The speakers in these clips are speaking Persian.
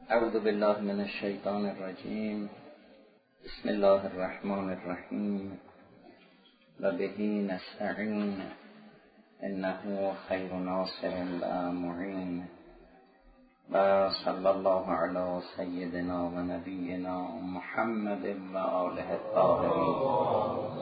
اعوذ بالله من الشیطان الرجیم. بسم الله الرحمن الرحیم و به نستعین انه خیر ناصر و معین و صلی الله علی سیدنا و نبینا محمد و آله الطاهرین.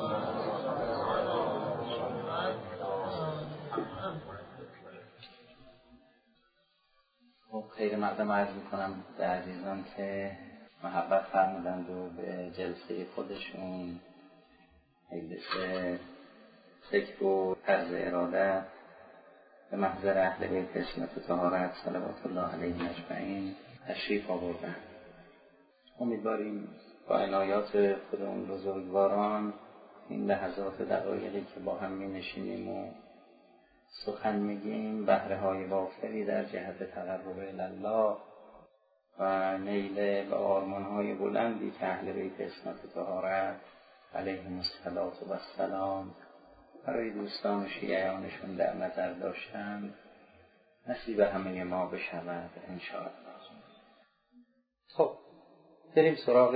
خیر مقدم عرض میکنم به عزیزان که محبت فرمودند و به جلسه خودشون مجلس ذکر و طرز ارادت به محضر اهل بیت عصمت و طهارت صلوات الله علیهم اجمعین تشریف آوردند. امیدواریم با عنایات خود اون بزرگواران این لحظات دقایقی که با هم می نشینیم و سخن میگیم بهره های وافری در جهت تقرب الله و نیل به آرمان های بلندی که اهل بیت عصمت و طهارت علیهم السلام برای دوستان و شیعیانشون در نظر داشتند نصیب همه ما بشود انشاءالله. خب بریم سراغ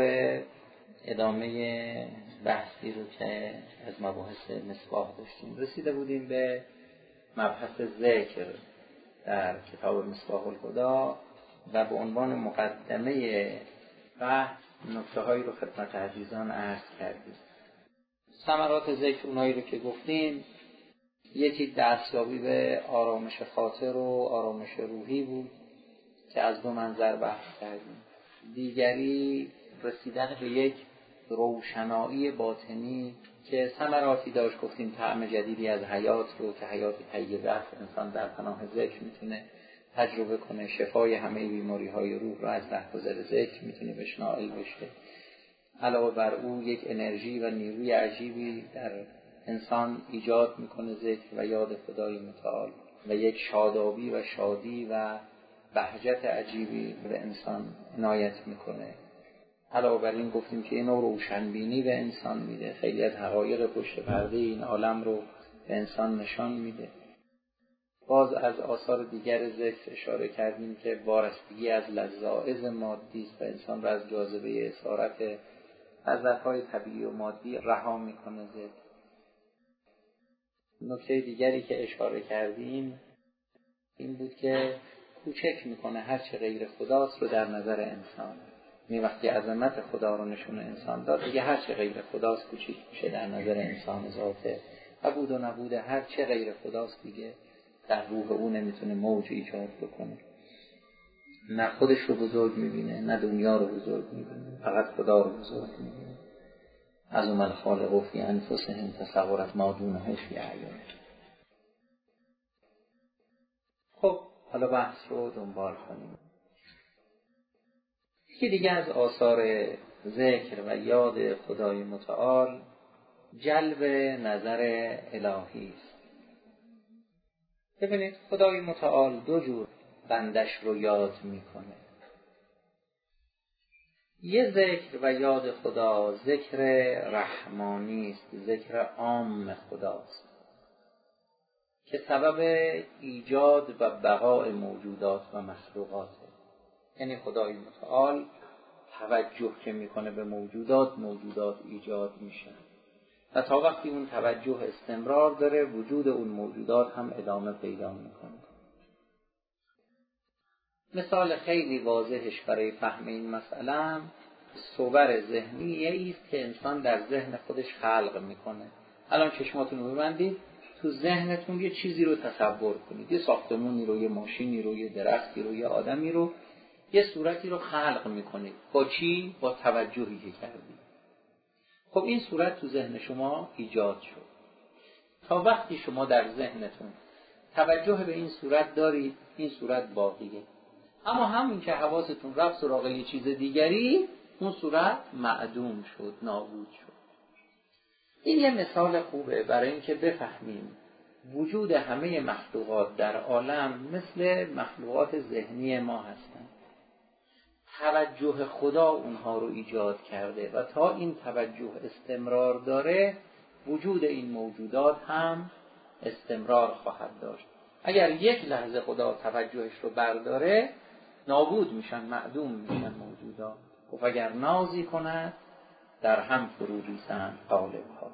ادامه بحثی رو که از مباحث مصباح داشتیم. رسیده بودیم به مبحث ذکر در کتاب مصباح الهدی و به عنوان مقدمه بحث نکته‌هایی رو خدمت عزیزان عرض کردیم. ثمرات ذکر اونایی رو که گفتیم، یکی دستیابی به آرامش خاطر و آرامش روحی بود که از دو منظر بحث کردیم. دیگری رسیدن به یک روشنایی باطنی که ثمراتی داشت، گفتیم طعم جدیدی از حیات رو که حیات طیبه است انسان در پناه ذکر میتونه تجربه کنه، شفای همه بیماری‌های روح رو از لحظه ذکر میتونه بشنائل بشه. علاوه بر او یک انرژی و نیروی عجیبی در انسان ایجاد میکنه ذکر و یاد خدای متعال و یک شادابی و شادی و بهجت عجیبی به انسان عنایت میکنه. علاوه بر این گفتیم که اینو روشنبینی به انسان میده، خیلی از حقایق پشت پرده این عالم رو به انسان نشان میده. باز از آثار دیگر ذکر اشاره کردیم که وارستگی از لذائذ مادی است و انسان را از جاذبه اسارت لذت‌های طبیعی و مادی رها میکنه ذکر. نکته دیگری که اشاره کردیم این بود که کوچک میکنه هر چه غیر خداست رو در نظر انسان. وقتی عظمت خدا رو نشون انسان داد، دیگه هر چه غیر خداست کوچیک میشه در نظر انسان ذاته و بود و نبود هر چه غیر خداست دیگه در روح او نمیتونه موج ایجاد بکنه. نه خودش رو بزرگ میبینه نه دنیا رو بزرگ میبینه، فقط خدا رو بزرگ میبینه. از اومد خالق فی انفسهم تصورت ما دونه فی اعیان. خب حالا بحث رو دنبال کنیم. یکی دیگه از آثار ذکر و یاد خدای متعال جلب نظر الهی است. ببینید خدای متعال دو جور بندش رو یاد میکنه. یه ذکر و یاد خدا ذکر رحمانی است، ذکر عام خداست که سبب ایجاد و بقای موجودات و مخلوقاته. یعنی خدای متعال توجه که میکنه به موجودات ایجاد میشن و تا وقتی اون توجه استمرار داره وجود اون موجودات هم ادامه پیدا میکنه. مثال خیلی واضحش برای فهم این مسئله صور ذهنی است که انسان در ذهن خودش خلق میکنه. الان چشماتون رو ببندید، تو ذهنتون یه چیزی رو تصور کنید، یه ساختمونی رو، یه ماشینی رو، یه درختی رو، یه آدمی رو، یه صورتی رو خلق میکنید. با چی؟ با توجهی که کردید. خب این صورت تو ذهن شما ایجاد شد. تا وقتی شما در ذهنتون توجه به این صورت دارید این صورت باقیه، اما همین که حواستون رفت سراغ یه چیز دیگری اون صورت معدوم شد، نابود شد. این یه مثال خوبه برای اینکه بفهمیم وجود همه مخلوقات در عالم مثل مخلوقات ذهنی ما هستند. توجه خدا اونها رو ایجاد کرده و تا این توجه استمرار داره وجود این موجودات هم استمرار خواهد داشت. اگر یک لحظه خدا توجهش رو برداره نابود میشن، معدوم میشن موجودا. و اگر نازی کند در هم فرو ریزند قالب‌ها.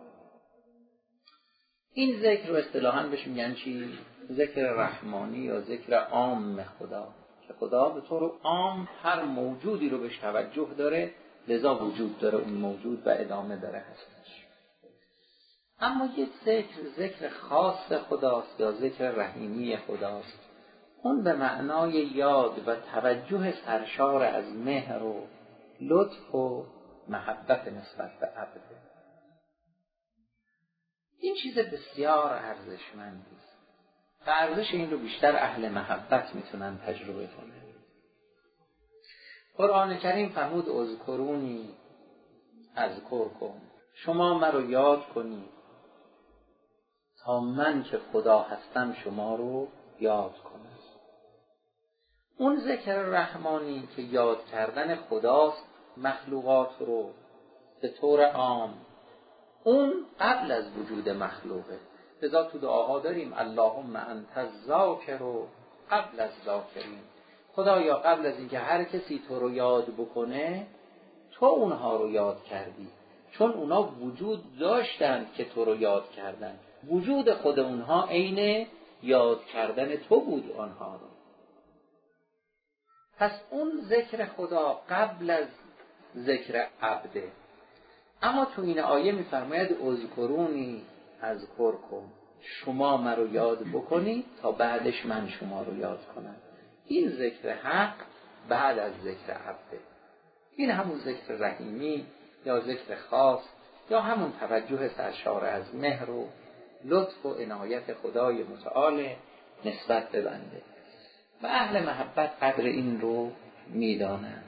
این ذکر رو اصطلاحاً بهش میگن چی؟ ذکر رحمانی یا ذکر عام خدا، که خدا به طور عام هر موجودی رو بهش توجه داره، لذا وجود داره اون موجود و ادامه داره هستش. اما یک ذکر خاص خداست یا ذکر رحیمی خداست. اون به معنای یاد و توجه سرشار از مهر و لطف و محبت نسبت به عبده. این چیز بسیار ارزشمندی است و ارزش این رو بیشتر اهل محبت میتونن تجربه کنن. قرآن کریم فرمود اذکرونی اذکرکم، شما مرا یاد کنید تا من که خدا هستم شما رو یاد کنم. اون ذکر رحمانی که یاد کردن خداست مخلوقات رو به طور عام، اون قبل از وجود مخلوقه. لذا تو دعاها داریم اللهم انت الذاکر و قبل از ذاکرین. خدایا قبل از اینکه هر کسی تو رو یاد بکنه تو اونها رو یاد کردی، چون اونها وجود داشتند که تو رو یاد کردن. وجود خود اونها عین یاد کردن تو بود آنها رو. پس اون ذکر خدا قبل از ذکر عبده. اما تو این آیه میفرماید اذکرونی اذکرکم، شما مرا یاد بکنید تا بعدش من شما رو یاد کنم. این ذکر حق بعد از ذکر عبده. این همون ذکر رحیمی یا ذکر خاص یا همون توجه سرشار از مهر و لطف و عنایت خدای متعال نسبت به بنده. و اهل محبت قدر این رو میدانند.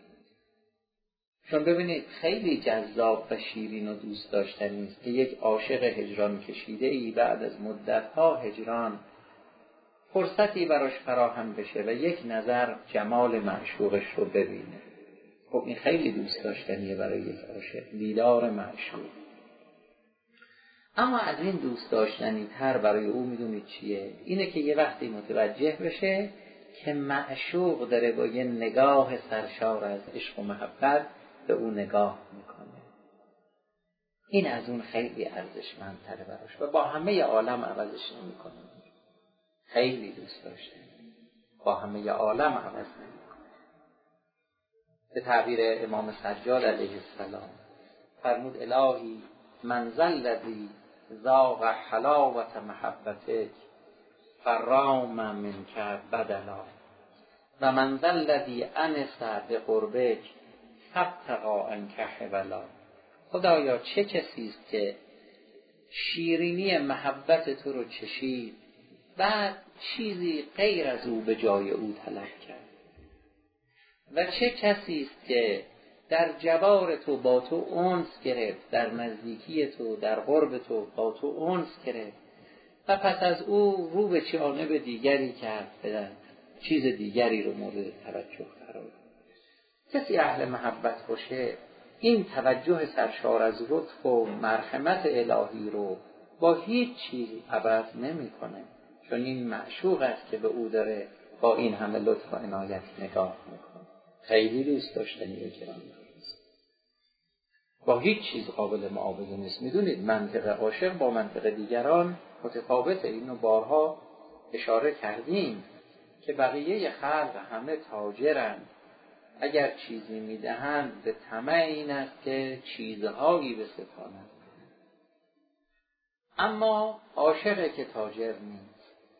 چون ببینید خیلی جذاب و شیرین و دوست داشتنی است که یک عاشق هجران کشیده ای بعد از مدت‌ها هجران فرصتی براش فراهم بشه و یک نظر جمال معشوقش رو ببینه. خب این خیلی دوست داشتنیه برای یک عاشق، دیدار معشوق. اما از این دوست داشتنی تر برای او میدونید چیه؟ اینه که یه وقتی متوجه بشه که معشوق داره با یه نگاه سرشار از عشق و محبت به او نگاه میکنه. این از اون خیلی ارزشمندتره براش و با همه عالم عوضش نمیکنه. خیلی دوست داشته با همه عالم عوض نمیکنه. به تعبیر امام سجاد علیه السلام فرمود الهی من ذا الذی ذاق حلاوة محبتک فرام منک بدلا و من ذا الذی انس بقربک فابتغى عنک حولا. خدایا چه کسی است که شیرینی محبت تو رو چشید بعد چیزی غیر از او به جای او طلب کرد، و چه کسی است که در جوار تو با تو انس گرفت، در نزدیکی تو در قرب تو با تو انس گرفت و پس از او رو به جانب دیگری کرد، به چیز دیگری رو مورد توجه قرار داد. کسی اهل محبت باشه این توجه سرشار از لطف و مرحمت الهی رو با هیچ چیز عوض نمی‌کنه، چون این معشوق است که به او داره با این همه لطف و عنایت نگاه میکنه. خیلی دوست داشتنیه کرام، با هیچ چیز قابل معاوضه نیست. میدونید منطق عاشق با منطق دیگران متفاوته. اینو بارها اشاره کردیم که بقیه خلق همه تاجرن، اگر چیزی میدهند به طمع این است که چیزهایی بستانند. اما عاشق که تاجر نیست.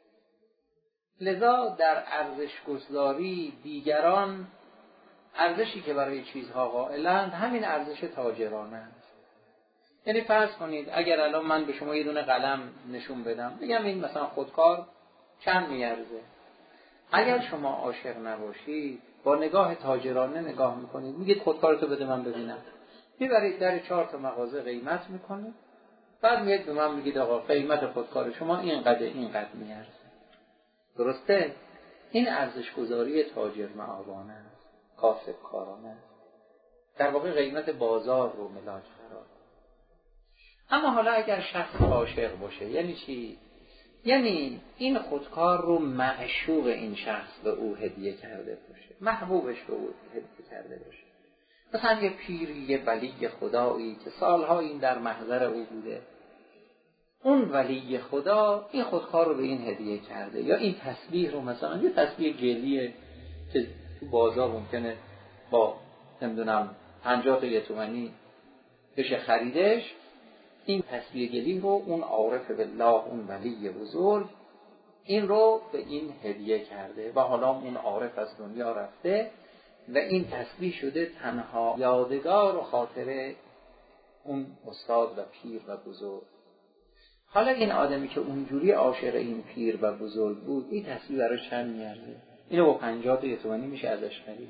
لذا در ارزش گذاری دیگران ارزشی که برای چیزها قائلند همین ارزش تاجرانه است. یعنی فرض کنید اگر الان من به شما یه دونه قلم نشون بدم بگم این مثلا خودکار چند میارزه، اگر شما عاشق نباشید با نگاه تاجرانه نگاه میکنید، میگید خودکارتو بده من ببینم، میبرید در 4 تا مغازه قیمت میکنید، بعد میاد به من میگید آقا قیمت خودکار شما اینقدر میارزه. درسته؟ این ارزش گذاری تاجر معابانه است، کاسب کارانه است، در واقع قیمت بازار رو ملاک قرار. اما حالا اگر شخص عاشق باشه، یعنی چی؟ یعنی این خودکار رو معشوق این شخص به او هدیه کرده باشه، محبوبش به او هدیه کرده باشه. مثلا یه پیری، یه ولی خدایی که سالها این در محضر او بوده، اون ولی خدا این خودکار رو به این هدیه کرده. یا این تسبیح رو، مثلا یه تسبیح گلیه که تو بازار ممکنه با نمیدونم 50 تا 1 تومانی بشه خریدش، این تسبیح گلی رو اون عارف بالله، اون ولی بزرگ این رو به این هدیه کرده و حالا اون عارف از دنیا رفته و این تسبیح شده تنها یادگار و خاطره اون استاد و پیر و بزرگ. حالا این آدمی که اونجوری عاشق این پیر و بزرگ بود، این تسبیح برای چند میارزه؟ اینو با 50 تا 1 تومانی میشه ازش خرید،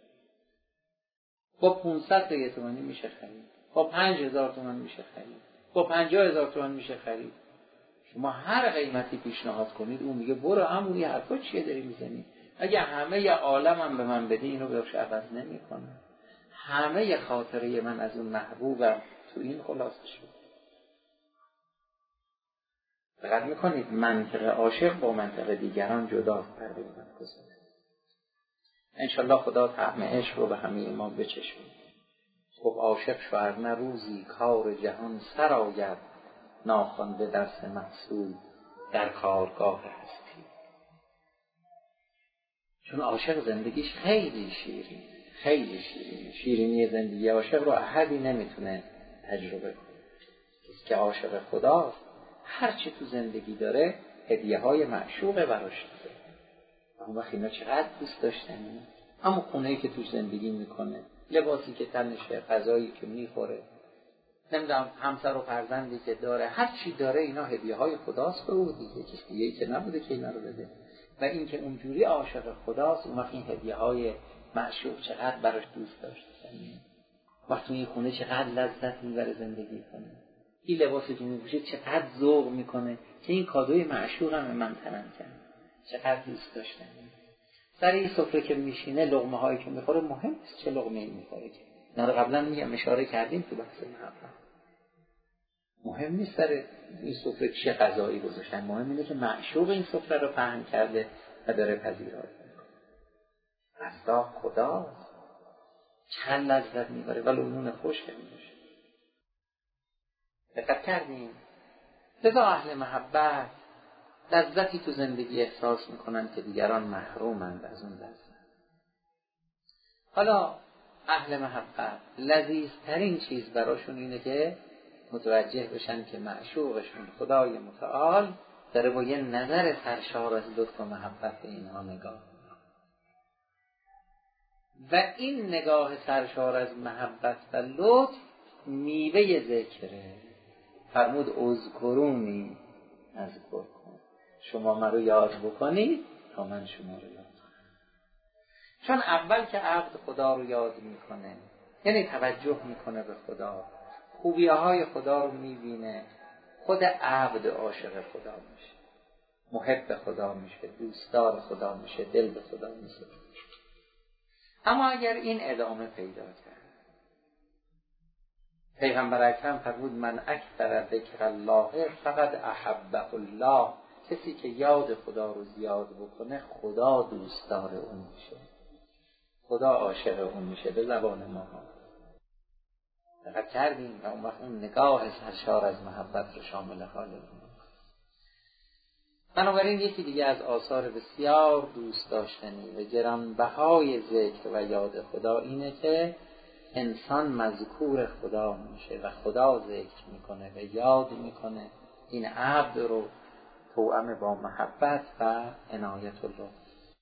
با 500 تا 1 تومانی میشه خرید، با 5000 تومان میشه خرید، با 50000 تومان میشه خرید. شما هر قیمتی پیشنهاد کنید اون میگه برو، همون یه حرفا چیه داری میزنی؟ اگه همه عالم هم به من بدی اینو بهش عوض نمیکنم. همه خاطره من از اون محبوبم تو این خلاصه شد. دقت میکنید منطق عاشق با منطق دیگران جداست. پرده من گذاره انشالله خدا طعم عشق رو به همه ما بچشونه. خب عاشق شوهر نه روزی کار جهان سر آید، ناخوانده درس محصول در کارگاه هستی. چون عاشق زندگیش خیلی شیرین، خیلی شیرین. شیرینی زندگی عاشق رو احدی نمیتونه تجربه کنه. کسی که عاشق خداست هر چی تو زندگی داره هدیه های معشوقه براش داره. اون وقت اینا چقدر دوست داشتنی. اما خونه‌ای که توش زندگی میکنه، لباسی که تنشه، غذایی که میخوره، نمیدونم همسر و فرزندی که داره، هر چی داره اینا هدیه های خداست به او دیگه. کسی دیگه‌ای که نبوده که اینا رو بده. و این که اونجوری عاشق خداست، اون وقت این هدیه های معشوق چقدر براش دوست داشتنی. وقت توی خونه چقدر لذت میبره زندگی کنه. این لباسی که میپوشه چقدر ذوق میکنه که این کادوی معشوقم من تنم کرد. چقدر دوست داشتنی. سر این سفره که میشینه لقمه هایی که میخوره مهم نیست چه لقمه ای میخوره. که اینا رو قبلا میگم اشاره کردیم تو بحث محبت. مهم نیست سر این سفره چه غذایی گذاشتن، مهم اینه که معشوق این سفره رو پهن کرده و داره پذیرایی میکنه. اصلا خداست چند لذت میبره ولو نون خشک میشه. دقت کردیم؟ لذا اهل محبت لذتی تو زندگی احساس میکنن که دیگران محرومند از اون لذت. حالا اهل محبت لذیذترین چیز براشون اینه که متوجه بشن که معشوقشون خدای متعال داره با یه نظر سرشار از لطف و محبت به اینها نگاه و این نگاه سرشار از محبت و لطف میوه ذکره. فرمود اذکرونی اذکرکم، شما من رو یاد بکنید تا من شما رو یاد کنم. چون اول که عبد خدا رو یاد میکنه یعنی توجه میکنه به خدا، خوبی‌های خدا رو میبینه، خود عبد عاشق خدا میشه، محب خدا میشه، دوستدار خدا میشه، دل به خدا میشه. اما اگر این ادامه پیدا کرد، پیغمبر اکرم فرمود من اکثر ذکر الله فقد احبه الله، کسی که یاد خدا رو زیاد بکنه خدا دوستدار اون میشه، خدا عاشق اون میشه. به زبان ما دقت کردیم؟ و اون وقت اون نگاه سرشار از محبت رو شامل حال اون. بنابراین یکی دیگه از آثار بسیار دوست داشتنی و گرانبهای ذکر و یاد خدا اینه که انسان مذکور خدا میشه و خدا ذکر میکنه و یاد میکنه. این عبد رو توأم با محبت و عنایت الله.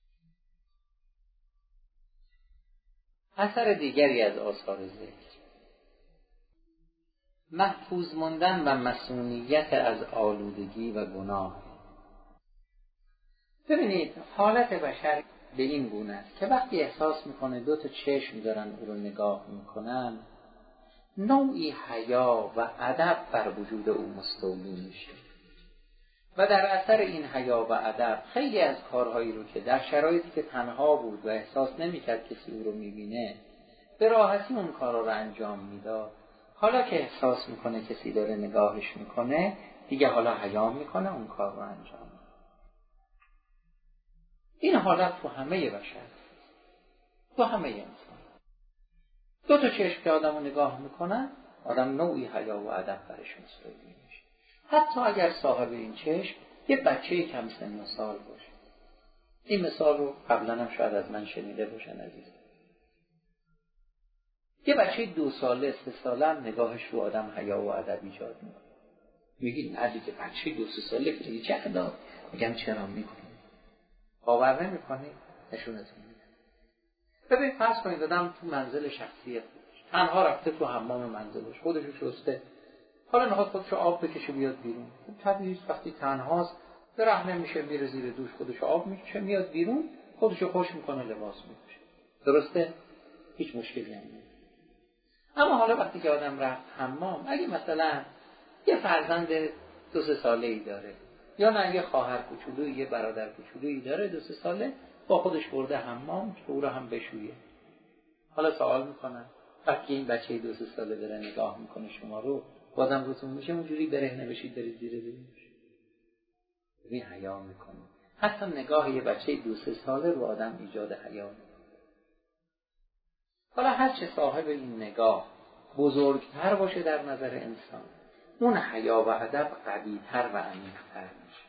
اثر دیگری از آثار ذکر محفوظ موندن و مسئولیت از آلودگی و گناه. ببینید حالت بشر به این گونه است که وقتی احساس میکنه 2 تا چشم دارن او رو نگاه میکنن، نوعی حیا و ادب بر وجود او مستولی میشه و در اثر این حیا و ادب خیلی از کارهایی رو که در شرایطی که تنها بود و احساس نمیکرد کسی او رو میبینه به راحتی اون کارا رو انجام میداد، حالا که احساس میکنه کسی داره نگاهش میکنه دیگه حالا حیا میکنه اون کار رو انجام میده. این حالت تو همه بشر، تو همه انسان. دو تا چشم که آدم رو نگاه میکنن، آدم نوعی حیا و ادب برش مستولی میشه. حتی اگر صاحب این چشم یه بچه کم سن و سال باشه. این مثال رو قبلا هم شاید از من شنیده باشن عزیز. یه بچه 2 ساله 3 ساله هم نگاهش رو آدم حیا و ادب ایجاد میکنه. میگی نه دیگه بچه 2 3 ساله که دیگه چه ادب؟ میگم چرا میکنی؟ باور نمیکنی؟ نشونتون میدم. ببین فرض کنید آدم تو منزل شخصی خودش تنها رفته تو حمام منزلش، خودشو شسته، حالا میخواد خودشو آب بکشه بیاد بیرون. خب طبیعیه وقتی تنهاست به رحم نمیشه، میره زیر دوش خودشو آب میکشه میاد بیرون، خودشو خوش میکنه لباس میپوشه. درسته؟ هیچ مشکلی هم نیست. اما حالا وقتی که آدم رفت حمام، اگه مثلا یه فرزند 2 3 ساله‌ای داره یا نه یه خواهر کوچولویی یه برادر کوچولویی داره 2 3 ساله، با خودش برده حمام که او رو هم بشویه. حالا سوال میکنن وقتی این بچه 2 3 ساله داره نگاه میکنه شما رو، بازم روتون میشه اونجوری برهنه بشید برید زیر دوش؟ ببین حیا میکنه. حتی نگاه یه بچه 2 3 ساله رو آدم ایجاد حیا میکنه. حالا هر چه صاحب این نگاه بزرگتر باشه در نظر انسان، اون حیا و ادب قوی‌تر و عمیق‌تر میشه.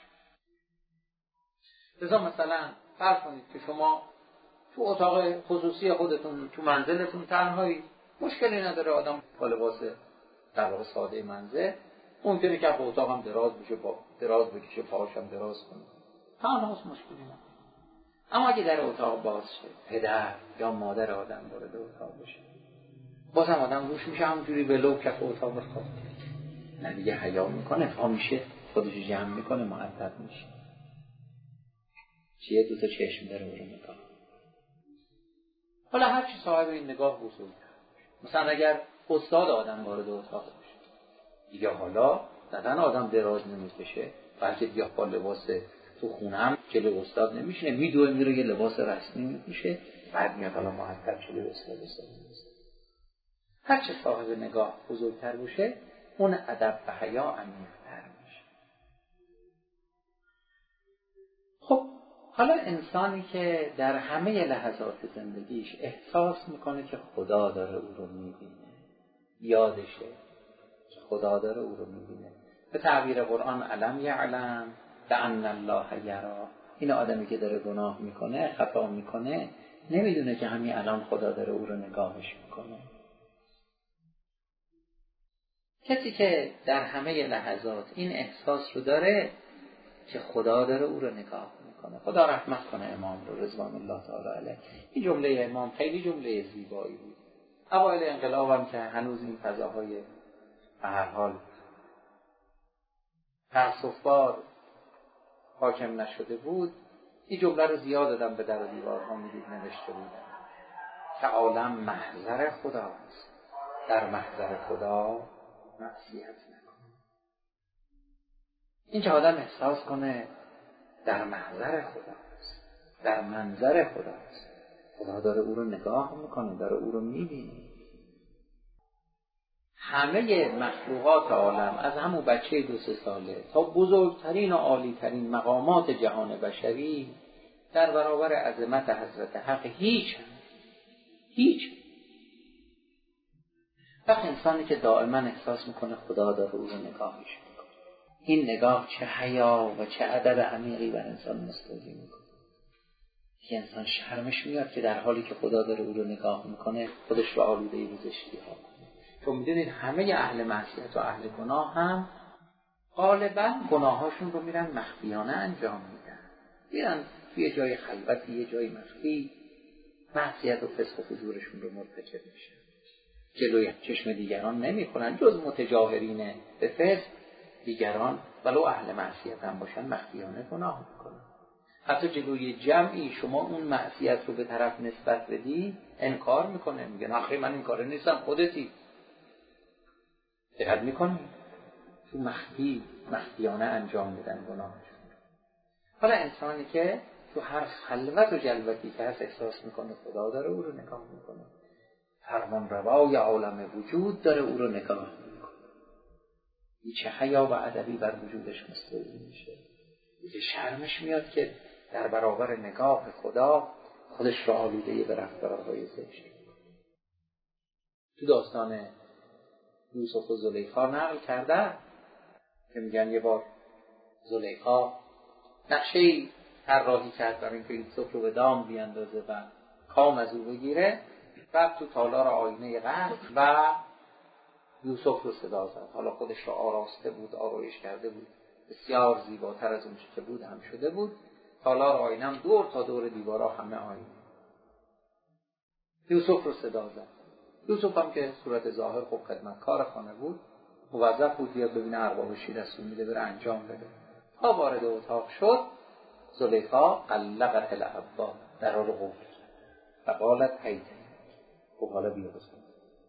لذا مثلا فرض کنید که شما تو اتاق خصوصی خودتون تو منزلتون تنهایی، مشکلی نداره آدم با لباس در واقع ساده منزل ممکنه که با اتاق هم دراز بشه، با دراز بکشه پاهاش هم دراز کنه، تنهاست مشکلی نداره. اما اگه در اتاق باز شه، پدر یا مادر آدم وارد اتاق بشه، بازم آدم روش میشه همونجوری به لو کف اتاق بخواد. نه دیگه حیا میکنه، پا میشه خودش جمع میکنه، مؤدب میشه. چیه 2 تا چشم داره اون رو نگاه. حالا هر چی صاحب این نگاه بزرگتر، مثلا اگر استاد آدم وارد اتاق بشه، دیگه حالا زدن آدم دراز نمیکشه، بلکه دیگه با لباس تو خونه هم جلوی استاد نمیشینه، میدوه میره یه لباس رسمی میپوشه، بعد میاد حالا مؤدب جلوی استاد. هر چه صاحب نگاه بزرگتر باشه، اون ادب و حیا عمیق‌تر میشه. خب حالا انسانی که در همه لحظات زندگیش احساس میکنه که خدا داره او رو میبینه، یادشه که خدا داره او رو میبینه، به تعبیر قرآن علم یعلم بأن الله یری، این آدمی که داره گناه میکنه، خطا میکنه، نمیدونه که همین الان خدا داره او رو نگاهش میکنه. کسی که در همه لحظات این احساس رو داره که خدا داره او رو نگاه میکنه. خدا رحمت کنه امام رو رضوان الله تعالی علیه. این جمله امام خیلی جمله زیبایی بود. اوایل انقلاب هم که هنوز این فضاهای به هر حال تأسف‌بار حاکم نشده بود، این جمله رو زیاد دادم به در و دیوارها میدید نوشته بودن که عالم محضر خداست، در محضر خدا معصیت نکن. این که آدم احساس کنه در محضر خداست، در منظر خداست، خدا داره او رو نگاه میکنه، داره او رو میبینه. همه مخلوقات عالم از همون بچه 2 3 ساله تا بزرگترین و عالیترین مقامات جهان بشری در برابر عظمت حضرت حق هیچ. وقت انسانی که دائما احساس میکنه خدا داره او رو نگاهش میکنه، این نگاه چه حیا و چه ادب عمیقی بر انسان مستولی میکنه که انسان شرمش میاد که در حالی که خدا داره او رو نگاه میکنه خودش رو آلوده زشتی ها کنه. چون میدونید همه اهل معصیت و اهل گناه هم غالبا گناهاشون رو میرن مخفیانه انجام میدن، میرن توی جای خلوتی، یه جای مخفی معصیت و فسق و فجورشون رو مرتکب میشن، جلوی چشم دیگران نمیکنن، جز متجاهرین به فسق. دیگران ولو اهل معصیت هم باشن مخفیانه گناه میکنن. حتی جلوی جمعی شما اون معصیت رو به طرف نسبت بدی انکار میکنه، میگه آخه من این کاره نیستم، خودتی. دقت میکنی؟ تو مخفیانه انجام میدن گناهشون. حالا انسانی که تو هر خلوت و جلوتی که هست احساس میکنه خدا داره او رو نگاه میکنه، فرمان روای عالم وجود داره او رو نگاه میکنه، چه حیا و ادبی بر وجودش مستولی میشه. دیگه شرمش میاد که در برابر نگاه خدا خودش را آلوده به رفتارهای زشت. تو داستان یوسف و زلیخا نقل کرده که میگن یه بار زلیخا نقشه‌ای طراحی کرد برای اینکه یوسف رو به دام بیاندازه و کام از او بگیره. بعد تو تالار آینه قصر و یوسف رو صدا زد. حالا خودش رو آراسته بود، آرایش کرده بود، بسیار زیباتر از اون چی که بود هم شده بود. تالار آینه هم دور تا دور دیوارا همه آینه. یوسف رو صدا زد. یوسف هم که صورت ظاهر خوب خدمتکار خانه بود، موظف بود بیاد ببینه اربابشی دستور میده بره انجام بده. تا وارد اتاق شد، زلیخا قلقت الابواب، درها رو قفل کرد و قالت هیت. خب حالا بیا بسن.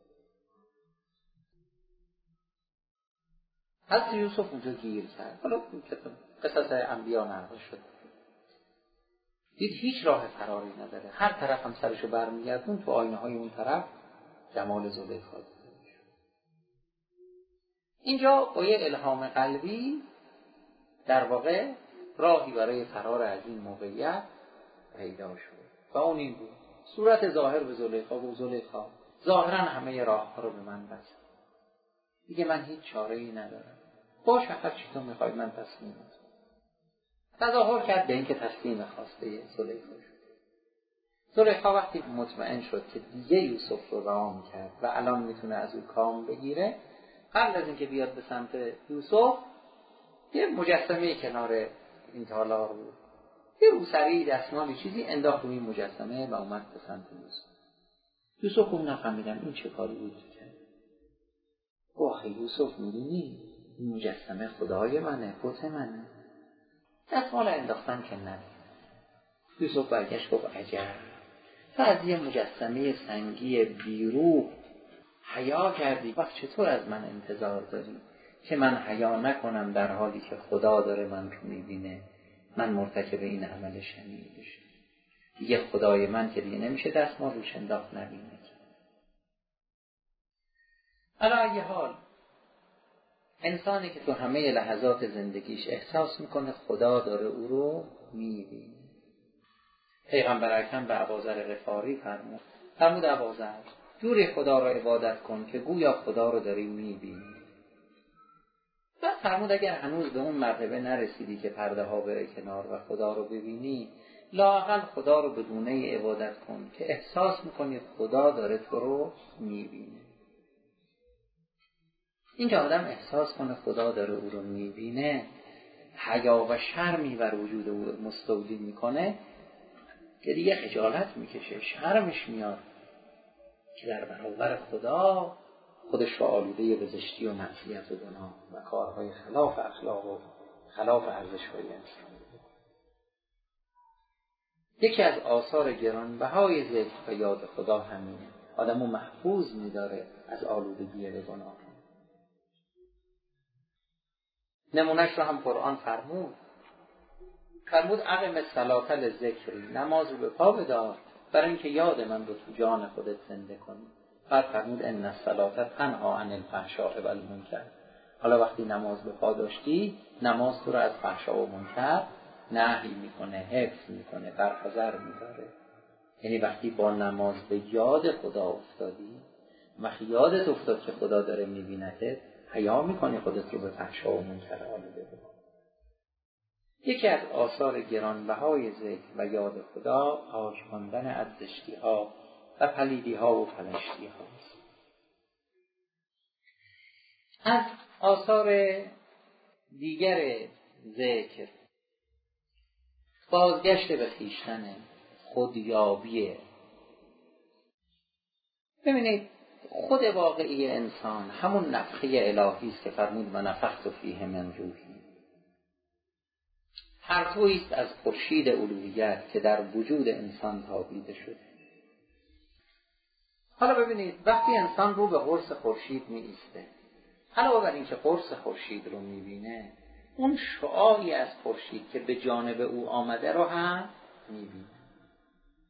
حضرت یوسف اونجا گیر کرد. حالا قصص انبیا نقل شد. دید هیچ راه فراری نداره. هر طرف هم سرشو برمیگردون، تو آینه های اون طرف جمال زلیخا دید. اینجا با یه الهام قلبی در واقع راهی برای فرار از این موقعیت پیدا شد و اون این بود. صورت ظاهر به زلیخا بود: زلیخا ظاهرا همه راه ها رو به من بست، دیگه من هیچ چاره‌ای ندارم، باشه هر چی تو میخوای من تسلیم میشم. تظاهر کرد به اینکه تسلیم خواسته زلیخا شد. زلیخا وقتی مطمئن شد که دیگه یوسف رو رها می‌کرد و الان میتونه از او کام بگیره، قبل از اینکه بیاد به سمت یوسف یه مجسمه کنار این تالار بود، یه روسری دستمالی چیزی انداخت روی مجسمه و اومد به سمت یوسف. یوسف اون نفهمیدم این چه کاری بود کرد. آخه یوسف می‌بینی این مجسمه خدای منه، بت منه. دستمال انداختن که نه. یوسف برگشت گفت عجب، تو از یه مجسمه سنگی بیروح حیا کردی، وقت چطور از من انتظار داری که من حیا نکنم در حالی که خدا داره من رو میبینه، من مرتکب این عمل شنیع بشم. دیگه خدای من که دیگه نمیشه دستمال روش انداخت نبینه. علی ای حال انسانی که تو همه لحظات زندگیش احساس میکنه خدا داره او رو میبینه. پیغمبر اکرم به ابوذر غفاری فرمود ابوذر جوری خدا رو عبادت کن که گویا خدا رو داری میبینی. و فرمود اگر هنوز به اون مرتبه نرسیدی که پرده ها بره کنار و خدا رو ببینی، لااقل خدا رو به گونه عبادت کن که احساس میکنی خدا داره تو رو میبینه. این آدم احساس کنه خدا داره او رو میبینه، حیا و شرمی بر وجود او مستولی میکنه که دیگه خجالت میکشه، شرمش میاد که در برابر خدا خودش رو آلوده به زشتی و معصیت و گناه و کارهای خلاف اخلاق و خلاف ارزش‌های انسان. یکی از آثار گرانبهای ذکر و یاد خدا همینه، آدمو محفوظ میداره از آلودگی به گناه. نمونهش رو هم قرآن فرمود اقم الصلاة لذکری، نماز رو به پا بدار برای اینکه یاد من رو تو جان خودت زنده کنی. بعد فرمود ان الصلاة تنها عن الفحشاء و المنکر. حالا وقتی نماز به پا داشتی، نماز تو رو از فحشا و منکر نهی میکنه، حفظ میکنه، برحذر میداره. یعنی وقتی با نماز به یاد خدا افتادی، وقتی یادت افتاد که خدا داره میبینتت، حیا میکنی خودت رو به فحشا و منکر آلوده بکن. یکی از آثار گرانبهای ذکر و یاد خدا پاک ماندن از زشتی ها و پلیدی ها و پلشتی هاست. از آثار دیگر ذکر بازگشت به خویشتن، خودیابیه. ببینید خود واقعی انسان همون نفخه الهی است که فرمود من نفخت فیه من روحی. پرتویی است از خورشید الوهیت که در وجود انسان تابیده شده. حالا ببینید وقتی انسان رو به قرص خورشید می ایسته، علاوه بر این که قرص خورشید رو می بینه، اون شعاعی از خورشید که به جانب او آمده رو هم می بینه.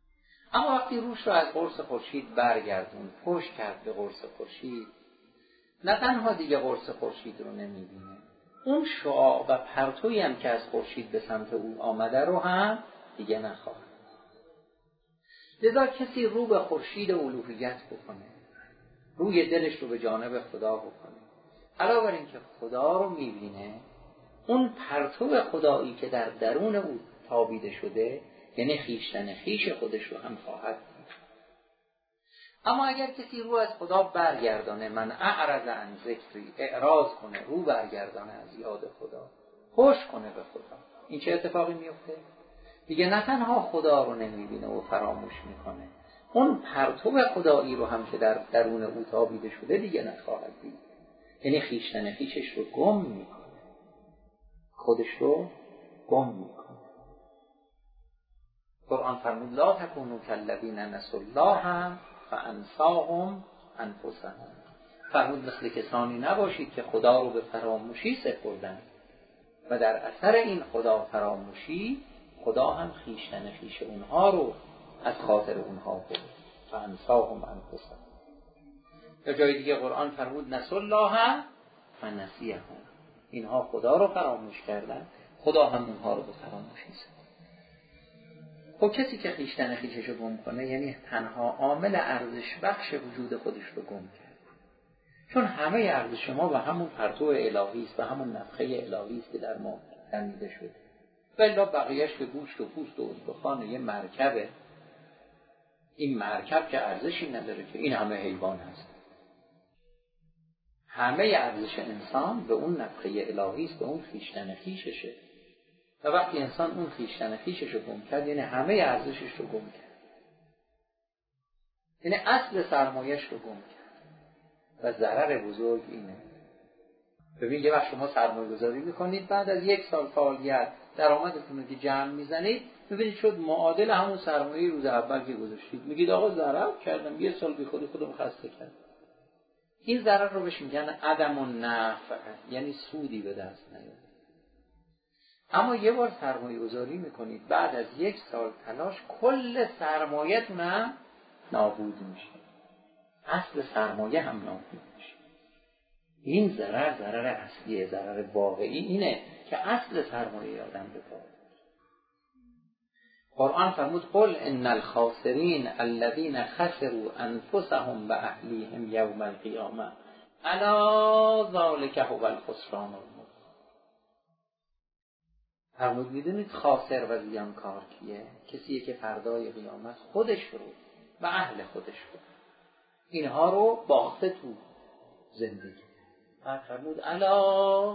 اما وقتی روش رو از قرص خورشید برگردون، پشت کرد به قرص خورشید، نه تنها دیگه قرص خورشید رو نمیبینه، اون شعاع و پرتویی هم که از خورشید به سمت او آمده رو هم دیگه نخواهد. لذا کسی رو به خورشید الوهیت بکنه، روی دلش رو به جانب خدا بکنه، علاوه بر این که خدا رو میبینه، اون پرتو خدایی که در درون او تابیده شده، یعنی خویشتن خویش خودش رو هم خواهد دید. اما اگر کسی رو از خدا برگردانه، من اعرض عن ذکری، اعراض کنه، رو برگردانه از یاد خدا، پشت کنه به خدا، این چه اتفاقی میفته؟ دیگه نه تنها خدا رو نمیبینه و فراموش میکنه، اون پرتو خدایی رو هم که در درون او تابیده شده دیگه نخواهد دید. یعنی خویشتن خویشش رو گم میکنه، خودش رو گم میکنه. قرآن فرمود لا تکونوا کالذین نسوا الله فانساهم انفسهم. فرمود مثل کسانی نباشید که خدا رو به فراموشی سپردند و در اثر این خدا فراموشی، خدا هم خویشتن خویش اونها رو از خاطر اونها برد. فانساهم انفسهم. یا جای دیگه قرآن فرمود نسوا الله فنسیهم. اینها خدا رو فراموش کردن، خدا هم اونها رو به فراموشی سپرد. خب کسی که خویشتن خویشش رو گم کنه، یعنی تنها عامل ارزش بخش وجود خودش رو گم کرد. چون همه ارزش ما و همون پرتو الهی است و همون نفخه الهی است که در ما دمیده شده. و الا بقیه‌اش که گوشت و پوست و استخوان یه مرکبه. این مرکب که ارزشی نداره که این همه حیوان هست. همه ارزش انسان به اون نفخه الهی است، به اون خویشتن خویششه. و وقتی انسان اون خویشتن خویشش رو گم کرد، یعنی همه ارزشش رو گم کرد، یعنی اصل سرمایه‌اش رو گم کرد. و ضرر بزرگ اینه. ببین یه وقت شما سرمایه گذاری میکنید، بعد از 1 سال فعالیت درآمدتون رو که جمع میزنید، میبینید شد معادل همون سرمایه روز اول که گذاشتید. میگید آقا ضرر کردم، 1 سال بی خودم خسته کردم. این ضرر رو بهش میگن عدم النفع، یعنی سودی به دست نیاد. اما یه بار سرمایه گذاری میکنید، بعد از 1 سال تلاش کل سرمایه‌تون هم نابود میشه، اصل سرمایه هم نابود میشه. این ضرر اصلیه، ضرر واقعی اینه که اصل سرمایه آدم به پا. قرآن فرمود قل ان الخاسرین الذین خسروا انفسهم و اهلیهم یوم القیامه الا ذلک هو الخسران المبین. فرمود میدونید خاسر و زیانکار کیه؟ کسیه که فردای قیامت خودش رو و اهل خودش رو، اینها رو باخته تو زندگی. فرمود الا،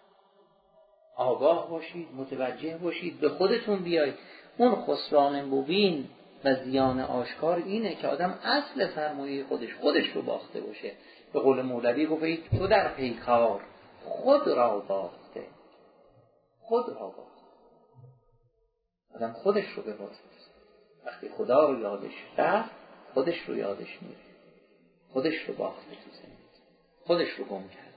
آگاه باشید، متوجه باشید، به خودتون بیایید. اون خسران مبین و زیان آشکار اینه که آدم اصل سرمایه خودش رو باخته باشه. به قول مولوی گفت تو در پیکار خود را باخته، خود را باخته. آدم خودش رو ببازه. وقتی خدا رو یادش رفت، خودش رو یادش میره، خودش رو باخته تو زندگی، خودش رو گم کرد.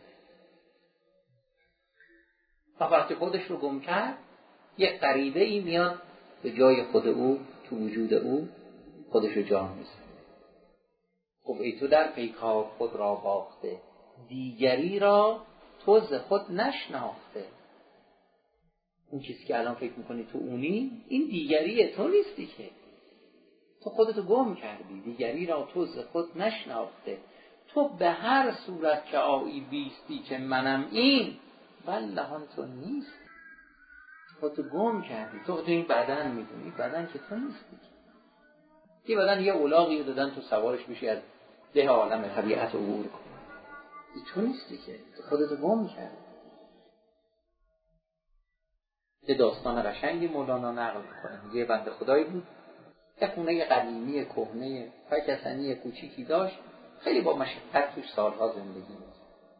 و وقتی خودش رو گم کرد، یک غریبه ای میاد به جای خود او، تو وجود او خودش رو جا می‌ذاره. خب ای تو در پیکار خود را باخته، دیگری را تو ز خود نشناخته. اون چیزی که الان فکر میکنی تو اونی، این دیگریه، تو نیستی که. تو خودتو گم کردی، دیگری را تو ز خود نشناخته. تو به هر صورت که آیی بیستی که منم این، والله تو نیست. خودتو گم کردی. تو این بدن میدونی، بدن که تو نیستی. یه بدن یه اولاغی دادن تو سوارش بشی از ده عالم طبیعت عبور کن. تو نیستی که، تو خودتو گم کردی. یه داستان قشنگی مولانا نقل میکنه. یه بنده خدایی بود، یه خونه قدیمی کهنه فکسنی کوچیکی داشت، خیلی با مشقت توش سالها زندگی می‌کرد.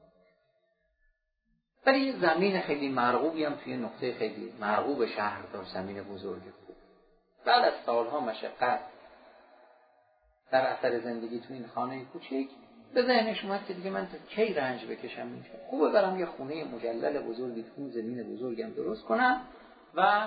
ولی یه زمین خیلی مرغوبی هم توی نقطه خیلی مرغوب شهر داشت، زمین بزرگی بود. بعد از سالها مشقت در اثر زندگی تو این خانه کوچیک، به ذهنش اومد که دیگه من تا کی رنج بکشم اینجا، خوبه برم یه خونه مجلل بزرگی تو زمین بزرگم درست کنم و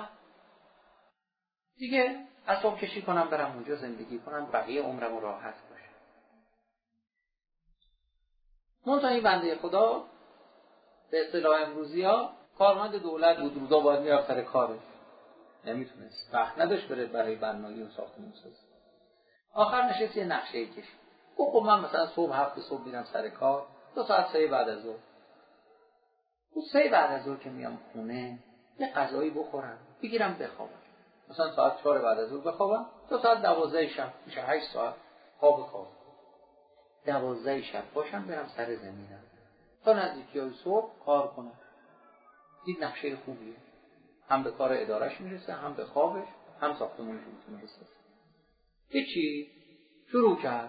دیگه اسباب کشی کنم، برم اونجا زندگی کنم، بقیه عمرم راحت باشه. منتها این بنده خدا به اصطلاح امروزی‌ها کارمند دولت بود، روزا باید میرفت سر کارش، نمیتونست، وقت نداشت بره برای بنایی و ساختمون سازی. آخر نشست یه نقشه کشید. خب من مثلا صبح 7 صبح میرم سر کار، 2 ساعت 3 بعد از ظهر. اون 3 بعد از ظهر که میام خونه یه غذایی بخورم، بگیرم بخوابم. مثلا ساعت 4 بعد از ظهر بخوابم، 2 ساعت 12 شب میشه 8 ساعت خواب کافی. 12 شب باشم برم سر زمینم تا نزدیکی صبح کار کنم. این نقشه خوبیه، هم به کار ادارش میرسه، هم به خوابش، هم ساختمونش میرسه. هیچی شروع کرد.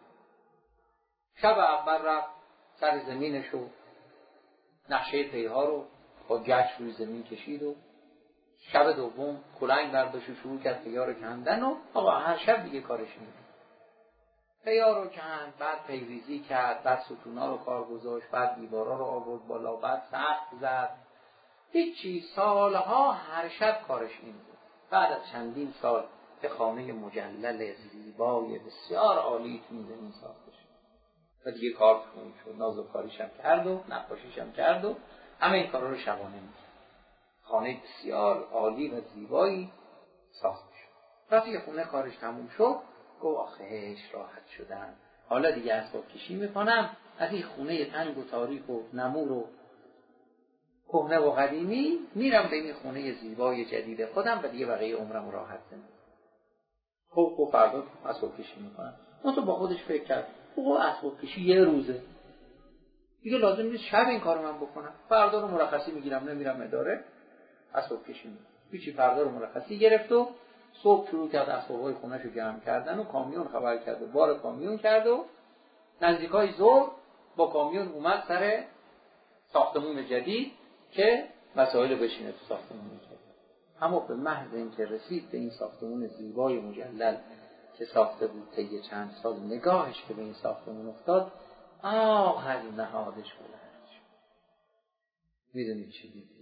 شب اول رفت سر زمینشو، نقشه پیها رو با گچ روی زمین کشید و شب دوم کلنگ برداشت و شروع کرد پیها رو کندن و آقا هر شب دیگه کارش می‌کنه. پیها رو کند، بعد پیریزی کرد، بعد ستونا رو کار گذاشت، بعد دیوارا رو آورد بالا، بعد سقف زد. هیچی سالها هر شب کارش این بود. بعد از چندین سال به خانه مجلل زیبای بسیار عالی تو زمین ساخته شد و دیگه کار تموم شد. نازوکاریش هم کرد و نقاشیش هم کرد و همه این کارا رو شبانه می‌کرد. خانه بسیار عالی و زیبایی ساخته شد. وقتی که خونه کارش تموم شد گفت آخیش راحت شدم، حالا دیگه اسباب کشی میکنم از این خونه تنگ و تاریک و نمور و کهنه و قدیمی میرم به این خونه زیبای جدید خودم و دیگه بقیه عمرم راحت زندگی. خب فردا اسباب کشی میکنم. اون تو با خودش فکر کرد اسباب کشی یه روزه دیگه، لازم نیست شب این کارو من بکنم. فردا رو مرخصی میگیرم، نمیرم اداره، اسباب کشی میکنم. هیچی، فردا رو مرخصی گرفت و صبح شروع کرد اسبابای خونه‌شو جمع کردن و کامیون خبر کرد و بار کامیون کرد و نزدیکای ظهر با کامیون اومد سر ساختمون جدید که مسائل بشینه تو ساختمون جدید. اما به محض اینکه رسید به این ساختمون زیبای مجلل که ساخته بود طی چند سال، نگاهش که به این ساختمون افتاد آخر نهادش بلند شد. میدونید چی بود؟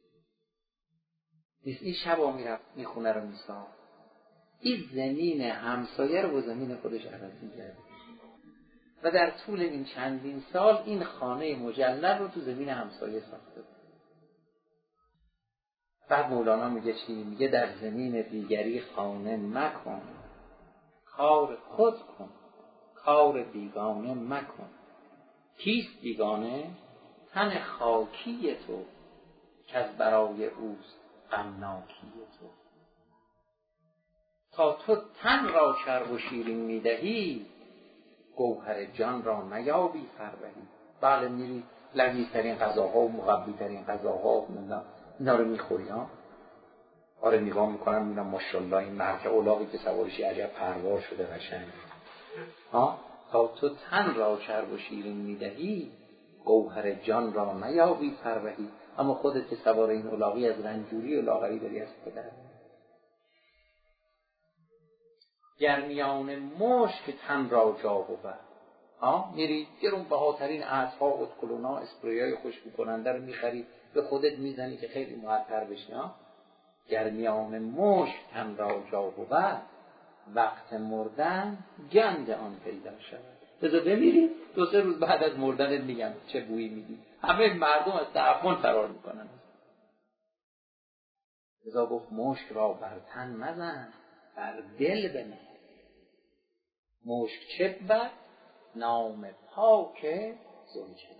این شبا میرفت این خونه رو میساخت، این زمین همسایه رو با زمین خودش عوضی کرد و در طول این چندین سال این خانه مجلل رو تو زمین همسایه ساخته بود. بعد مولانا میگه چی؟ میگه در زمین دیگری خانه مکن، کار خود کن، کار بیگانه مکن. کیست بیگانه؟ تن خاکی تو که از برای اوست غمناکی تو. تا تو تن را چرب و شیرین میدهی، گوهر جان را نیابی فربهی. بله میری لذیذترین غذاها و مقبی‌ترین غذاها اینا رو میخوری ها. آره نگاه میکنم میبینم ماشاءالله این مرکه اولاغی که سوارشی عجب پروار شده قشنگ ها. تا تو تن را چرب و شیرین میدهی، گوهر جان را نیابی فربهی. اما خودت که سوار این اولاغی از رنجوری و لاغری داری از پدر. گرمیان مشک تن را جا بود. میری گرون بهاترین عطرها، ادکلونا، اسپریای خوشبو کننده رو میخری به خودت میزنی که خیلی معطر بشی. گرمیان مشک تن را جا بود، وقت مردن گند آن پیدا شود. بذار بمیری 2-3 روز بعد از مردنت میگم چه بویی میدی. همه مردم از تعفن فرار میکنن. بذار گفت مشک را بر تن مزن، بر دل بنه. مشک چه بود؟ نام پاک زنجان.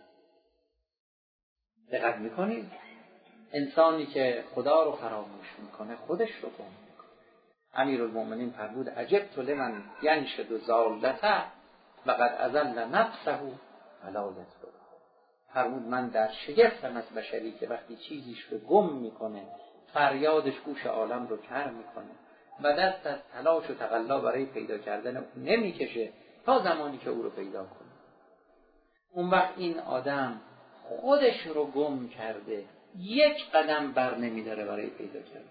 دقت میکنید؟ انسانی که خدا رو فراموش میکنه خودش رو گم میکنه. امیرالمومنین فرمود عجبت لمن ینشد ضالته وقد اذل نفسه فلا یترک. فرمود من در شگفتم از بشری که وقتی چیزیش رو گم میکنه فریادش گوش عالم رو کر میکنه و دست از تلاش و تقلا برای پیدا کردن اون نمیکشه تا زمانی که او رو پیدا کنه. اون وقت این آدم خودش رو گم کرده، یک قدم بر نمیداره برای پیدا کردن.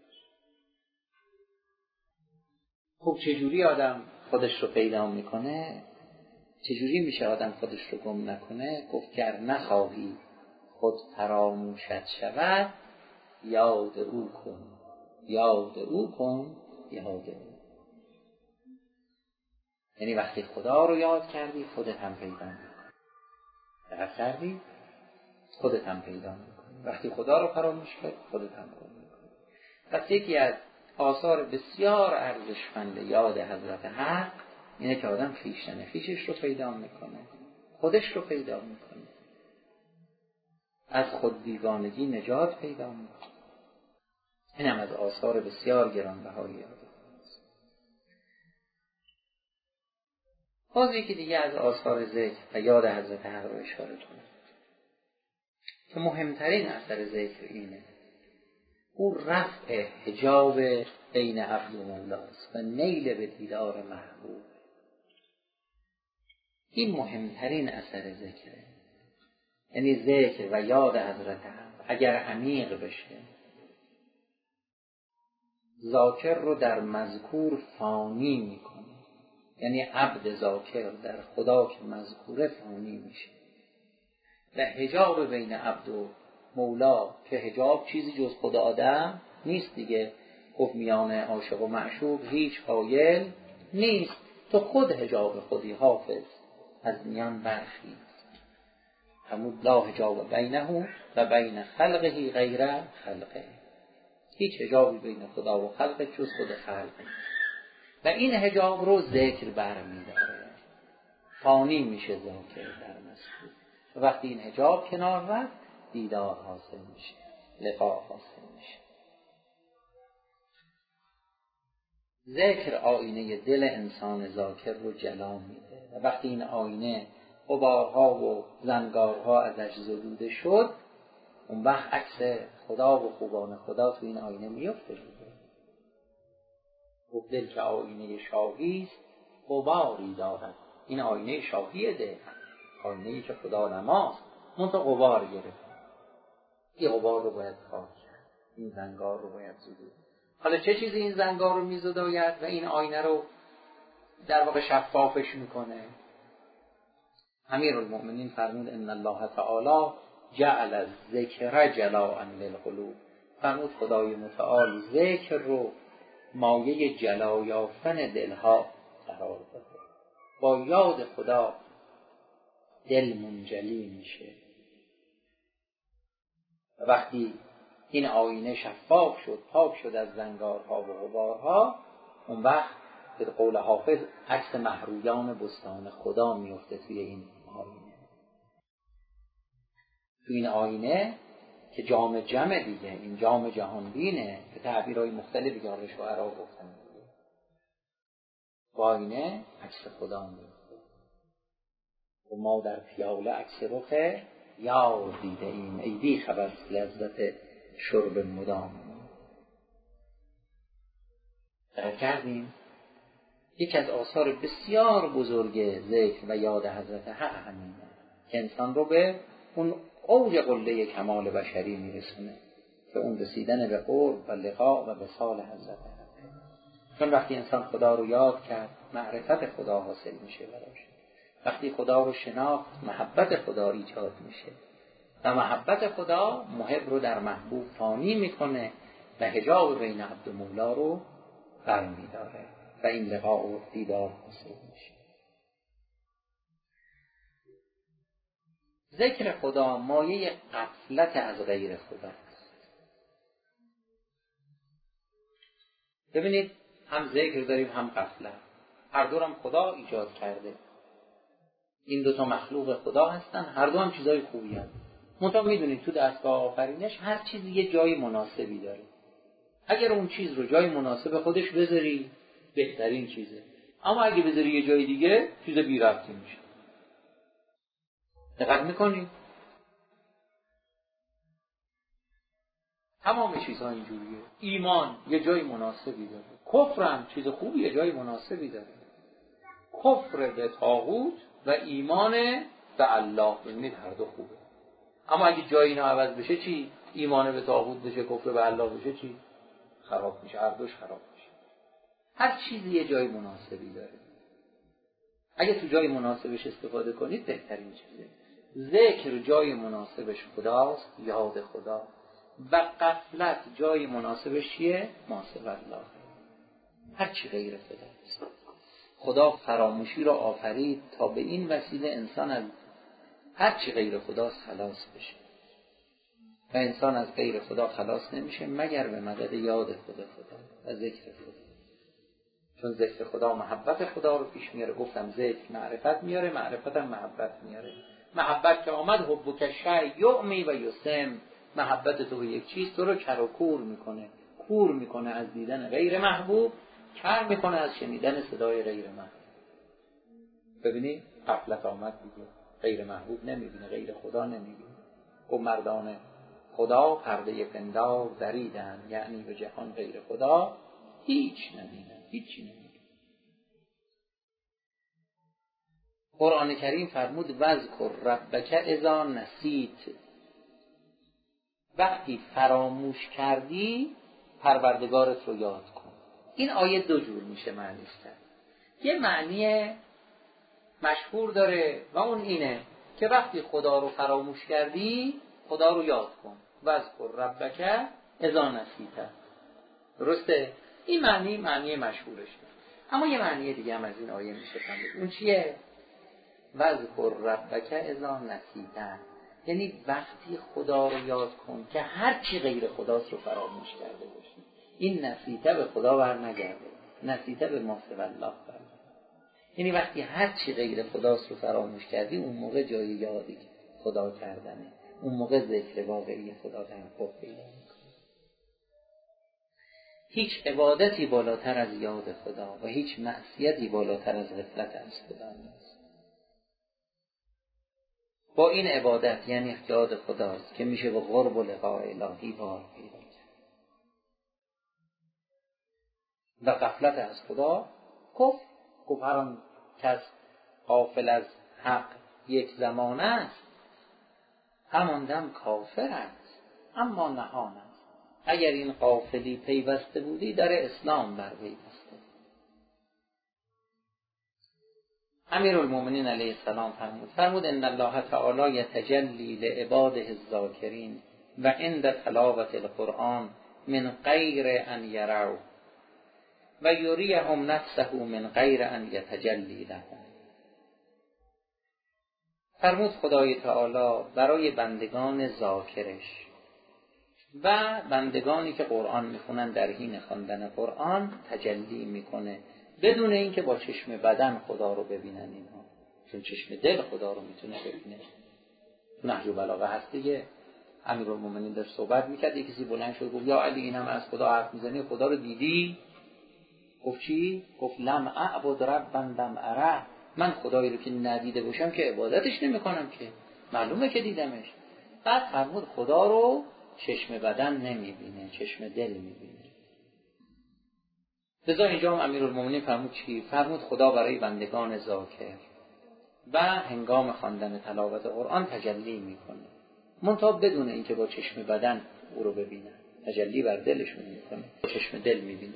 خب چجوری آدم خودش رو پیدا میکنه؟ چجوری میشه آدم خودش رو گم نکنه؟ گفت گر نخواهی خود فراموشت شود، یاد او کن، یاد او کن، یاد او. یعنی وقتی خدا رو یاد کردی خودت هم پیدا میکنی. دقت کردی؟ خودت هم پیدا میکنی. وقتی خدا رو فراموش کرد خودت هم گم میکنی. پس یکی از آثار بسیار ارزشمند یاد حضرت حق اینه که آدم خویشش رو پیدا میکنه، خودش رو پیدا میکنه، از خود بیگانگی نجات پیدا میکنه. این هم از آثار بسیار گرانبهای یاد. باز یکی دیگه از آثار ذکر و یاد حضرت حق رو اشاره کنم که مهمترین اثر ذکر اینه، او رفع حجاب بین عبد و مولاست و نیل به دیدار محبوب. این مهمترین اثر ذکره. یعنی ذکر و یاد حضرت حق اگر عمیق بشه، ذاکر رو در مذکور فانی میکنه. یعنی عبد ذاکر در خدا که مذکوره فانی میشه و حجاب بین عبد و مولا که حجاب چیزی جز خدا آدم نیست دیگه، گفت میان عاشق و معشوق هیچ حایل نیست، تو خود حجاب خودی حافظ از میان برخیز. همون لا حجاب بینه و بین خلقه غیر خلقه، هیچ حجابی بین خدا و خلقه جز خود خلقه و این حجاب رو ذکر برمی‌داره، فانی میشه ذاکر در مذکور. وقتی این حجاب کنار رفت دیدار حاصل میشه، لقاء حاصل میشه. ذکر آینه دل انسان ذاکر رو جلا میده و وقتی این آینه غبارها و زنگارها ازش زدوده شد، اون وقت عکس خدا و خوبان خدا تو این آینه میفته دیگه. گفت دل که آینه شاهی است غباری دارد. این آینه شاهی دل، آینه‌ای که خدا نماست، منتها غبار گرفت. این غبار رو باید پاک کرد، این زنگار رو باید زدود. حالا چه چیزی این زنگار رو میزداید و این آینه رو در واقع شفافش میکنه؟ امیرالمؤمنین فرمود ان الله تعالی جعل الذکر جلاء للقلوب. فرمود خدای متعال ذکر رو مایه جلا یافتن دلها قرار داده. با یاد خدا دل منجلی میشه. وقتی این آینه شفاف شد، پاک شد از زنگارها و غبارها، اون وقت به قول حافظ عکس مهرویان بستان خدا میفته توی این آینه. توی این آینه که جام جمع دیگه، این جام جهانبینه که تعبیرهای مختلفی که آن شعرا گفتن دیگه. با آینه عکس خدا میفته و ما در پیاله عکس رخ یار دیده ایم، ای بی خبر لذت شرب مدام. دقت کردیم یکی از آثار بسیار بزرگ ذکر و یاد حضرت حق همینه که انسان رو به اون اوج قله کمال بشری میرسونه که اون رسیدن به قرب و لقاء و وصال حضرت حق. چون وقتی انسان خدا رو یاد کرد معرفت خدا حاصل میشه براش. وقتی خدا رو شناخت محبت خدا ایجاد میشه و محبت خدا محب رو در محبوب فانی میکنه و حجاب بین عبد و مولا رو برمیداره و این لقاء و دیدار حاصل میشه. ذکر خدا مایه غفلت از غیر خدا است. ببینید هم ذکر داریم هم غفلت، هر دو هم خدا ایجاد کرده. این دو تا مخلوق خدا هستن، هر دو هم چیزای خوبی هستن. منتها میدونید تو دستگاه آفرینش هر چیزی یه جای مناسبی داره. اگر اون چیز رو جای مناسب خودش بذاری بهترین چیزه، اما اگه بذاری یه جای دیگه چیز بی ربطی میشه. دقت میکنید؟ تمام چیزها اینجوریه. ایمان یه جای مناسبی داره، کفر هم چیز خوبی یه جای مناسبی داره. کفر به طاغوت و ایمان به الله ببینید هر دو خوبه. اما اگه جای اینا عوض بشه چی؟ ایمان به طاغوت بشه، کفر به الله بشه چی؟ خراب میشه، هر دوش خراب میشه. هر چیزی یه جای مناسبی داره. اگه تو جای مناسبش استفاده کنید بهترین چیزه. ذکر جای مناسبش خداست، یاد خدا، و غفلت جای مناسبش چیه؟ معصیت الله. هر چی غیر خداست. خدا فراموشی را آفرید تا به این وسیله انسان از هر چی غیر خداست خلاص بشه. و انسان از غیر خدا خلاص نمیشه مگر به مدد یاد خدا و ذکر خدا. چون ذکر خدا محبت خدا رو پیش میاره. گفتم ذکر معرفت میاره، معرفت هم محبت میاره. محبت که آمد حبک شیء یعمی و یسم. محبت تو به یک چیز تو رو کر و کور میکنه. کور میکنه از دیدن غیر محبوب، کر میکنه از شنیدن صدای غیر محبوب. ببینی غفلت آمد دیگه، غیر محبوب نمیبینه، غیر خدا نمیبینه. و مردان خدا پرده پندار دریدن، یعنی به جهان غیر خدا هیچ نمیدن، هیچی نمیدن. قرآن کریم فرمود وذکر ربک اذا نسیت. وقتی فراموش کردی پروردگارت رو یاد کن. این آیه دو جور میشه معنیش کرد. یه معنی مشهور داره و اون اینه که وقتی خدا رو فراموش کردی خدا رو یاد کن. وذکر ربک اذا نسیت. درسته؟ این معنی مشهورشه. اما یه معنی دیگه هم از این آیه میشه فهمید. اون چیه؟ وذکر ربک اذا نسیت، یعنی وقتی خدا رو یاد کن که هر چی غیر خداست رو فراموش کرده باشی. این نسیته به خدا برنگرده، نسیته به ما سوی الله برنگرده. یعنی وقتی هر چی غیر خداست رو فراموش کردی، اون موقع جای یادی خدا کردنه، اون موقع ذکر واقعی خدا تحقق پیدا میکنه. هیچ عبادتی بالاتر از یاد خدا و هیچ معصیتی بالاتر از غفلت از خدا نیست. با این عبادت یعنی یاد خداست که میشه به قرب و لقاء الهی بار پیدا کرد. و غفلت از خدا کفر. هر آن کس غافل از حق یک زمان است، همان دم کافر است اما نهان است. اگر این غافلی پیوسته بودی در اسلام بر وی بسته. امیرالمومنین علیه السلام فرمود ان الله تعالی یتجلی لعباده الذاکرین و عند تلاوت القرآن من غیر ان یروا و یریهم نفسه من غیر ان یتجلی لهم. فرمود خدای تعالی برای بندگان ذاکرش و بندگانی که قرآن میخونن در حین خواندن قرآن تجلی میکنه بدون اینکه با چشم بدن خدا رو ببینن اینها، چون چشم دل خدا رو میتونه ببینه. نهج بلاغه هست دیگه. امیرالمومنین در صحبت میکرد، کسی بلند شد گفت یا علی اینم از خدا حرف میزنی، خدا رو دیدی؟ گفت چی؟ گفت لم اعبد ربا لم اره. من خدایی رو که ندیده باشم که عبادتش نمیکنم که، معلومه که دیدمش. بعد فرمود خدا رو چشم بدن نمیبینه، چشم دل میبینه. لذا اینجا هم امیرالمومنین فرمود چی؟ فرمود خدا برای بندگان ذاکر و هنگام خواندن تلاوت قرآن تجلی میکنه، منتها بدون اینکه با چشم بدن او رو ببینن. تجلی بر دلشون میکنه، با چشم دل میبینه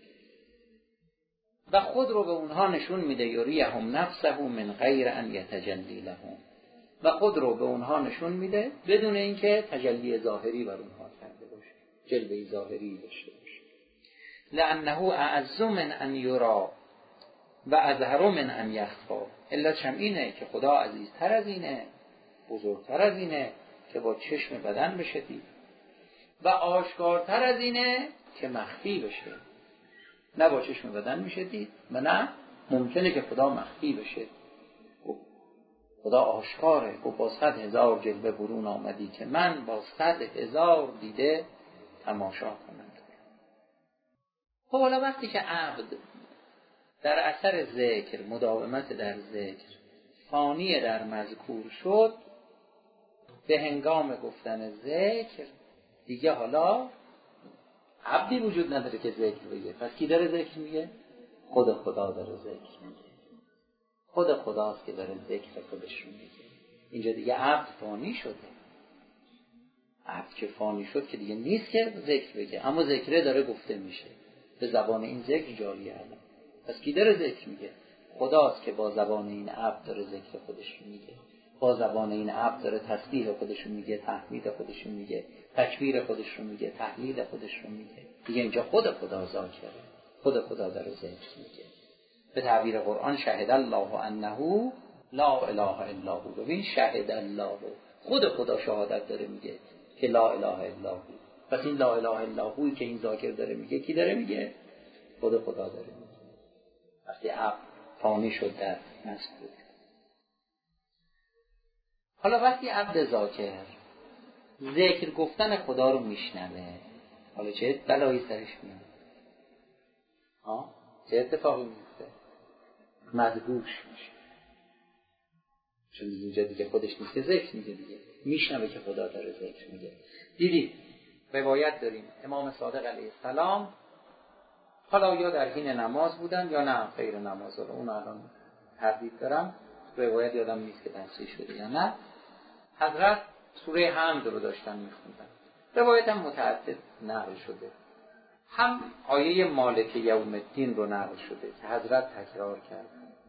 و خود رو به اونها نشون میده. یریهم نفسه من غیر ان یتجلی لهم. و خود رو به اونها نشون میده بدون اینکه تجلی ظاهری بر اونها کرده باشه، جلوه ظاهری داشته باشه. لانه اعز من ان یرا و اظهر من ان یخفا. علتش هم اینه که خدا عزیزتر از اینه، بزرگتر از اینه که با چشم بدن بشه دید و آشکارتر از اینه که مخفی بشه. نه با چشم بدن میشه دید و نه ممکنه که خدا مخفی بشه. خدا آشکاره. با 100,000 جلوه برون آمدی که من با 100,000 دیده تماشا کنم. خب حالا وقتی که عبد در اثر ذکر، مداومت در ذکر، فانی در مذکور شد، به هنگام گفتن ذکر دیگه حالا عبدی وجود نداره که ذکر بگه. پس کی داره ذکر میگه؟ خود خدا داره ذکر میگه. خود خداست که داره ذکر خودش رو میگه. اینجا دیگه عبد فانی شده. عبد که فانی شد که دیگه نیست که ذکر بگه، اما ذکره داره گفته میشه. به زبان این ذکر جاری الان. پس کی داره ذکر میگه؟ خداست که با زبان این عبد داره ذکر خودش رو میگه. با زبان این عبد داره تسبیح خودش رو میگه، تحمید خودش رو میگه، تکبیر خودش رو میگه، تهلیل خودش رو میگه. دیگه اینجا خود خدا ذاکره. خود خدا داره ذکر میگه. به تعبیر قرآن شهد الله انه لا اله الا هو. ببین شهد الله، خود خدا شهادت داره میگه که لا اله الا هو. پس این لا اله الا هویی که این ذاکر داره میگه کی داره میگه؟ خود خدا داره میگه. وقتی عقل فانی شد در مسکوت. حالا وقتی عبد ذاکر ذکر گفتن خدا رو میشنوه، حالا چه بلایی سرش میاد؟ چه اتفاقی میفته؟ مدهوش میشه. چون اینجا دیگه خودش نیست که ذکر میگه، دیگه میشنوه که خدا داره ذکر میگه. دیدید روایت داریم امام صادق علیه السلام، حالا یا در حین نماز بودن یا نه غیر نماز، اون الان تردید دارم، روایت یادم نیست که تفسیر شده یا نه، حضرت سوره حمد رو داشتن میخوندن. روایت هم متعدد نقل شده، هم آیه مالک یوم الدین رو نقل شده که حضرت تکرار کرد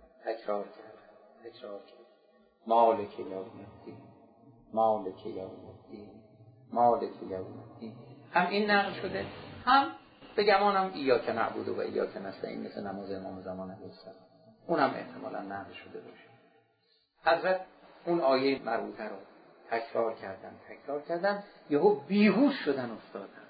مالک یوم الدین، مالک یوم الدین، مالک یوم الدین. هم این نقل شده، هم به گمانم ایاک نعبد و ایاک نستعین مثل نماز امام زمان علیه السلام، اون هم احتمالا نقل شده باشه. حضرت اون آیه مربوطه رو تکرار کردن، یهو بیهوش شدن افتادن.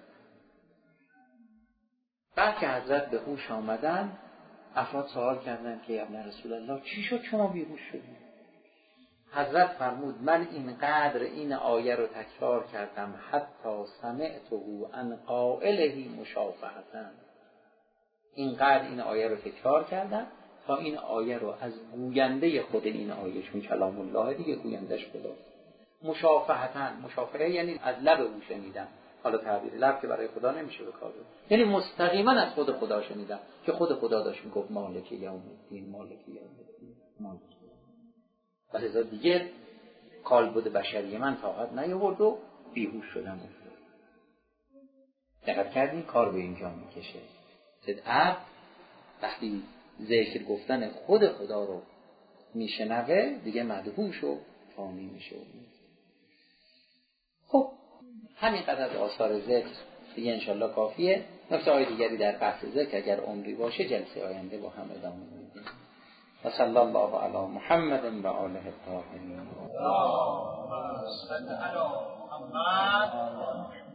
بعد که حضرت به هوش آمدن، افراد سوال کردن که ابن رسول الله چی شد شما بیهوش شدید؟ حضرت فرمود من اینقدر این آیه رو تکرار کردم حتی سمعته عن قائله مشافهة، اینقدر این آیه رو تکرار کردم تا این آیه رو از گوینده خود این آیه، چون کلام الله دیگه گویندش خدا، مشافهه یعنی از لب او شنیدم. حالا تعبیر لب که برای خدا نمیشه به کار برد، یعنی مستقیما از خود خدا شنیدم که خود خدا داشت میگفت مالک یوم الدین، مالک یوم الدین، مالک یوم الدین. و لذا دیگه کالبد بشری من طاقت نیاورد و بیهوش شدم. دقت کردین کار به اینجا میکشه. عبد وقتی ذکر گفتن خود خدا رو میشنوه دیگه مدهوش و فانی میشه. خب همین قدر از آثار ذکر دیگه انشالله کافیه. نکته های دیگری در بحث ذکر اگر عمری باشه جلسه آینده با هم ادامه میدیم. و صلی الله علی محمد و آله الطاهرین.